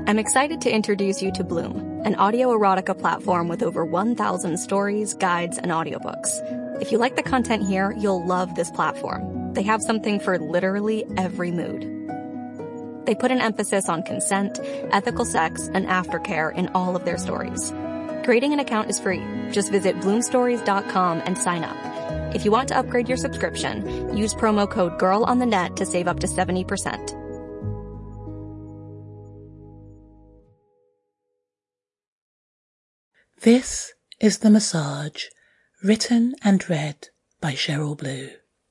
I'm excited to introduce you to Bloom, an audio erotica platform with over 1,000 stories, guides, and audiobooks. If you like the content here, you'll love this platform. They have something for literally every mood. They put an emphasis on consent, ethical sex, and aftercare in all of their stories. Creating an account is free. Just visit bloomstories.com and sign up. If you want to upgrade your subscription, use promo code GIRLONTHENET to save up to 70%. This is The Massage, written and read by Cheryl Blue.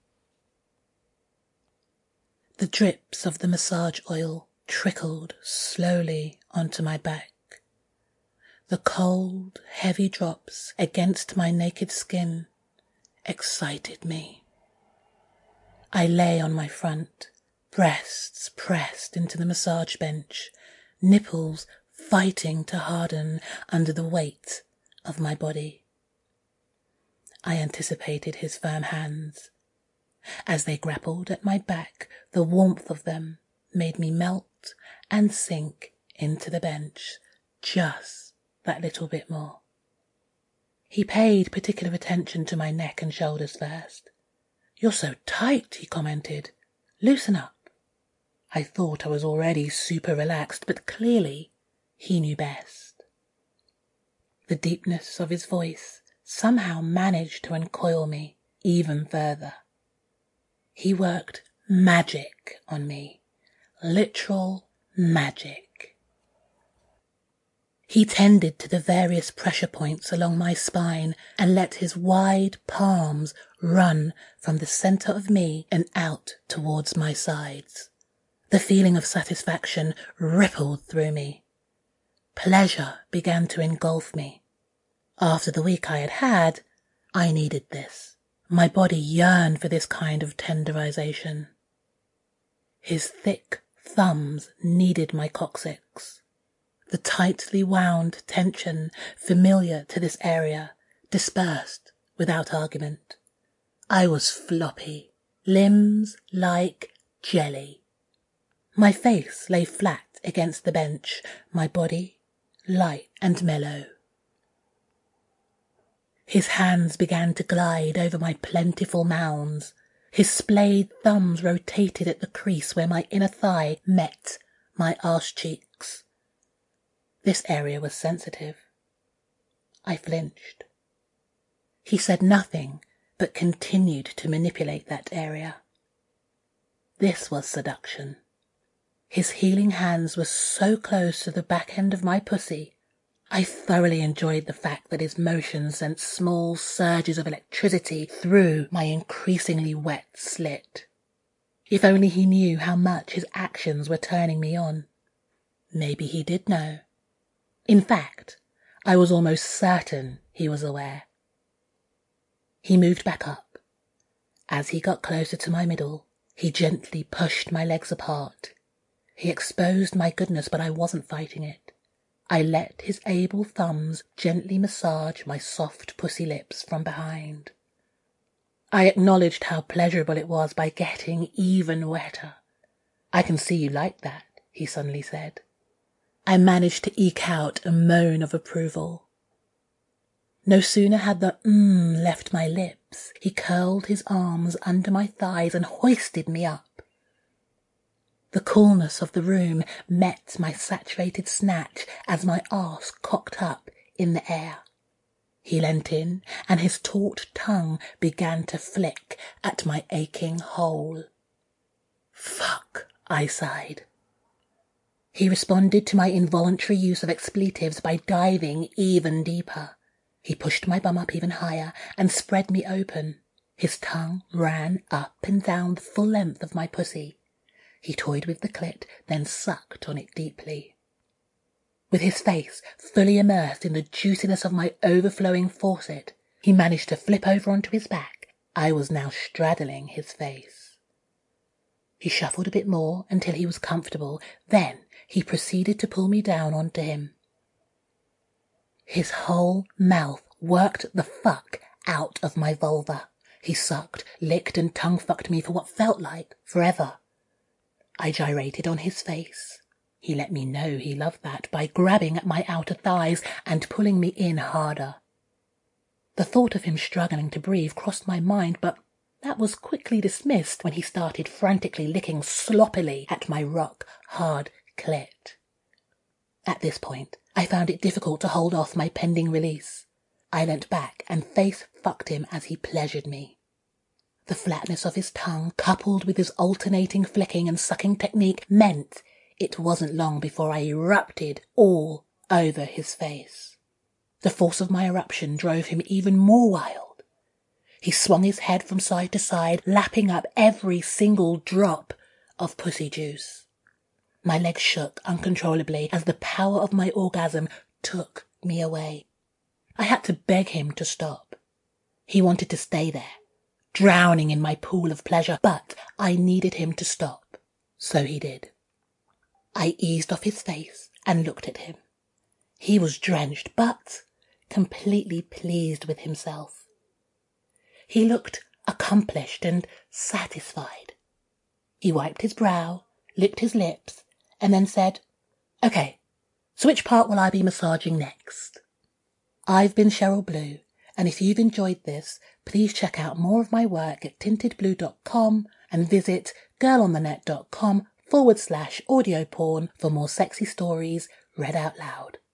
The drips of the massage oil trickled slowly onto my back. The cold, heavy drops against my naked skin excited me. I lay on my front, breasts pressed into the massage bench, nipples fighting to harden under the weight of my body. I anticipated his firm hands. As they grappled at my back, the warmth of them made me melt and sink into the bench just that little bit more. He paid particular attention to my neck and shoulders first. "You're so tight," he commented. "Loosen up." I thought I was already super relaxed, but clearly he knew best. The deepness of his voice somehow managed to uncoil me even further. He worked magic on me, literal magic. He tended to the various pressure points along my spine and let his wide palms run from the center of me and out towards my sides. The feeling of satisfaction rippled through me. Pleasure began to engulf me. After the week I had had, I needed this. My body yearned for this kind of tenderization. His thick thumbs kneaded my coccyx. The tightly wound tension familiar to this area dispersed without argument. I was floppy, limbs like jelly. My face lay flat against the bench, my body light and mellow. His hands began to glide over my plentiful mounds. His splayed thumbs rotated at the crease where my inner thigh met my arse cheeks. This area was sensitive. I flinched. He said nothing, but continued to manipulate that area. This was seduction. His healing hands were so close to the back end of my pussy. I thoroughly enjoyed the fact that his motions sent small surges of electricity through my increasingly wet slit. If only he knew how much his actions were turning me on. Maybe he did know. In fact, I was almost certain he was aware. He moved back up. As he got closer to my middle, he gently pushed my legs apart. He exposed my goodness, but I wasn't fighting it. I let his able thumbs gently massage my soft pussy lips from behind. I acknowledged how pleasurable it was by getting even wetter. "I can see you like that," he suddenly said. I managed to eke out a moan of approval. No sooner had the left my lips, he curled his arms under my thighs and hoisted me up. The coolness of the room met my saturated snatch as my arse cocked up in the air. He leant in, and his taut tongue began to flick at my aching hole. "Fuck," I sighed. He responded to my involuntary use of expletives by diving even deeper. He pushed my bum up even higher and spread me open. His tongue ran up and down the full length of my pussy. He toyed with the clit, then sucked on it deeply. With his face fully immersed in the juiciness of my overflowing faucet, he managed to flip over onto his back. I was now straddling his face. He shuffled a bit more until he was comfortable. Then he proceeded to pull me down onto him. His whole mouth worked the fuck out of my vulva. He sucked, licked, and tongue-fucked me for what felt like forever. I gyrated on his face. He let me know he loved that by grabbing at my outer thighs and pulling me in harder. The thought of him struggling to breathe crossed my mind, but that was quickly dismissed when he started frantically licking sloppily at my rock-hard clit. At this point, I found it difficult to hold off my pending release. I leant back and face-fucked him as he pleasured me. The flatness of his tongue, coupled with his alternating flicking and sucking technique, meant it wasn't long before I erupted all over his face. The force of my eruption drove him even more wild. He swung his head from side to side, lapping up every single drop of pussy juice. My legs shook uncontrollably as the power of my orgasm took me away. I had to beg him to stop. He wanted to stay there, drowning in my pool of pleasure, but I needed him to stop. So he did. I eased off his face and looked at him. He was drenched, but completely pleased with himself. He looked accomplished and satisfied. He wiped his brow, licked his lips, and then said, "Okay, so which part will I be massaging next?" I've been Cheryl Blue, and if you've enjoyed this, please check out more of my work at tintedblue.com and visit girlonthenet.com/audio porn for more sexy stories read out loud.